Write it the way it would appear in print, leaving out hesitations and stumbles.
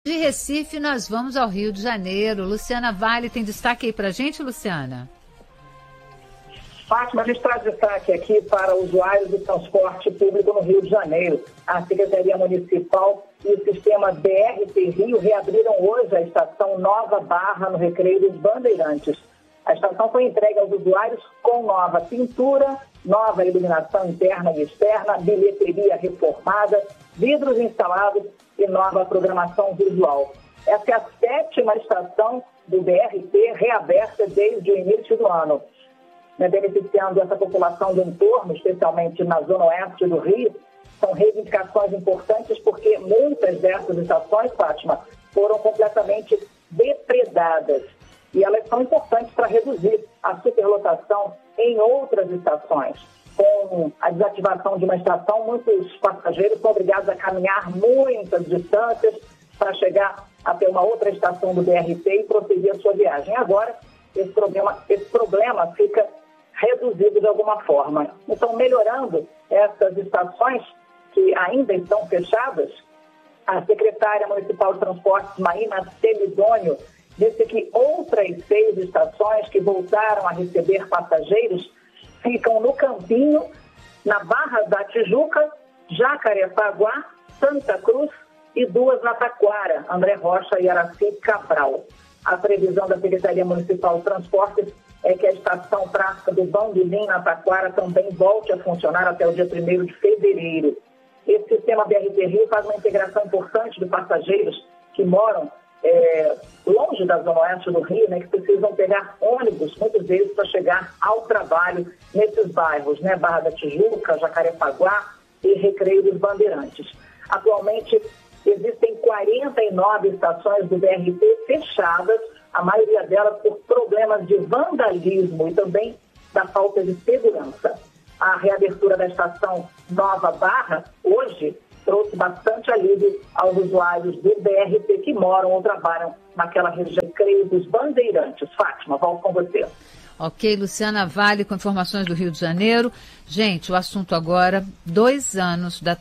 De Recife, nós vamos ao Rio de Janeiro. Luciana Vale tem destaque aí pra gente, Luciana? Fátima, a gente traz destaque aqui para usuários do transporte público no Rio de Janeiro. A Secretaria Municipal e o sistema BRT Rio reabriram hoje a estação Nova Barra, no Recreio dos Bandeirantes. A estação foi entregue aos usuários com nova pintura, nova iluminação interna e externa, bilheteria reformada, vidros instalados e nova programação visual. Essa é a 7ª estação do BRT reaberta desde o início do ano. Beneficiando essa população do entorno, especialmente na zona oeste do Rio, são reivindicações importantes porque muitas dessas estações, Fátima, foram completamente depredadas. E elas são importantes para reduzir a superlotação em outras estações. Com a desativação de uma estação, muitos passageiros são obrigados a caminhar muitas distâncias para chegar até uma outra estação do BRT e prosseguir a sua viagem. Agora, esse problema fica reduzido de alguma forma. Então, melhorando essas estações que ainda estão fechadas, a secretária municipal de transportes, Maína Celidônio, disse que outras 6 estações que voltaram a receber passageiros ficam no Campinho, na Barra da Tijuca, Jacarepaguá, Santa Cruz e 2 na Taquara, André Rocha e Araci Cabral. A previsão da Secretaria Municipal de Transportes é que a estação prática do Bandolim na Taquara também volte a funcionar até o dia 1º de fevereiro. Esse sistema BRT Rio faz uma integração importante de passageiros que moram longe da zona oeste do Rio, que precisam pegar ônibus, muitas vezes, para chegar ao trabalho nesses bairros, Barra da Tijuca, Jacarepaguá e Recreio dos Bandeirantes. Atualmente, existem 49 estações do BRT fechadas, a maioria delas por problemas de vandalismo e também da falta de segurança. A reabertura da estação Nova Barra, hoje, trouxe bastante alívio aos usuários do BRT que moram ou trabalham naquela região Recreio dos Bandeirantes. Fátima, volto com você. Ok, Luciana Vale com informações do Rio de Janeiro. Gente, o assunto agora, 2 anos da